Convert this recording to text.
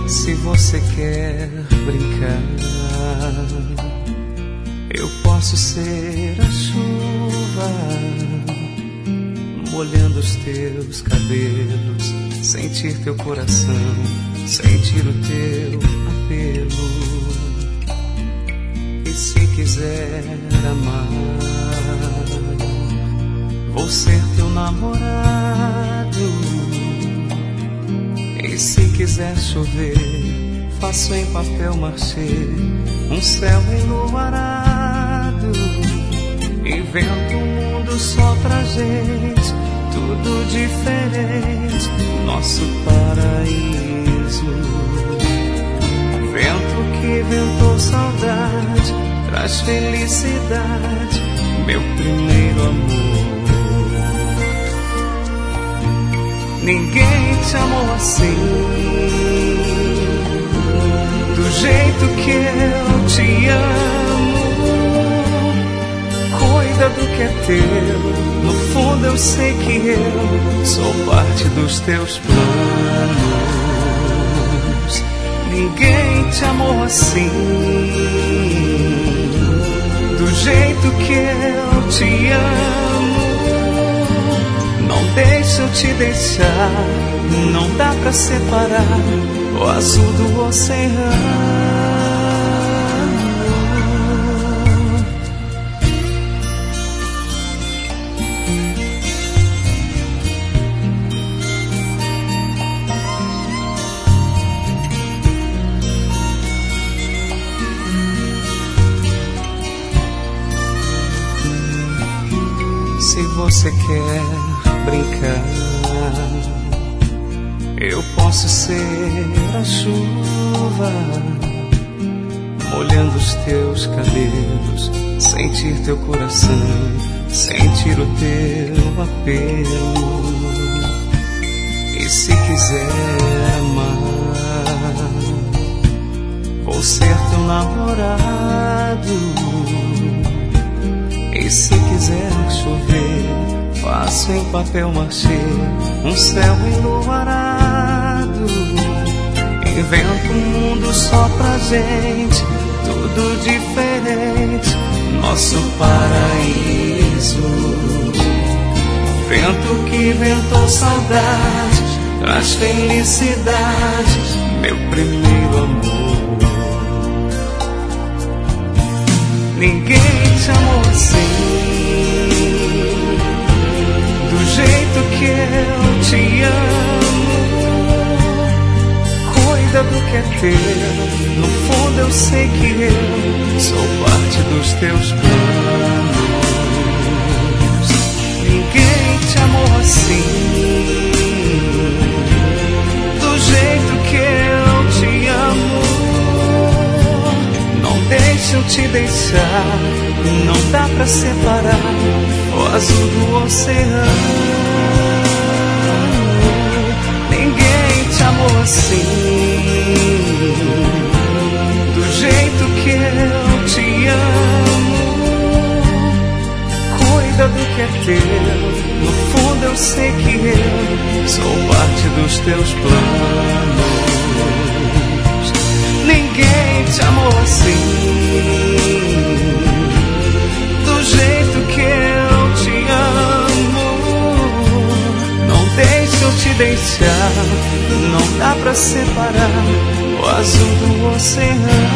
Se você quer brincar, eu posso ser a chuva, molhando os teus cabelos, sentir teu coração, sentir o teu apelo. E se quiser amar, vou ser teu namorado. E se quiser chover, faço em papel machê um céu enluarado. Invento um mundo só pra gente, tudo diferente, nosso paraíso. Vento que ventou saudade, traz felicidade, meu primeiro amor. Ninguém te amou assim, do jeito que eu te amo. Cuida do que é teu, no fundo eu sei que eu sou parte dos teus planos. Ninguém te amou assim, do jeito que eu te amo. Não deixa eu te deixar, não dá pra separar o azul do oceano. Se você quer brincar, eu posso ser a chuva, molhando os teus cabelos, sentir teu coração, sentir o teu apelo. E se quiser amar, vou ser teu namorado. E se quiser chover, faço em papel machê um céu enluarado. Invento um mundo só pra gente, tudo diferente, nosso paraíso. Vento que ventou saudade, traz felicidade, meu primeiro amor. Ninguém te amou assim, do jeito que eu te amo. Cuida do que é teu, no fundo eu sei que eu sou parte dos teus planos. Ninguém te amou assim, do jeito que eu te amo. Não deixa eu te deixar, não dá pra separar o azul do oceano. Ninguém te amou assim, do jeito que eu te amo. Cuida do que é teu, no fundo eu sei que eu sou parte dos teus planos. Ninguém te amou assim, do jeito que eu te amo. Não deixa eu te deixar, não dá pra separar o azul do oceano.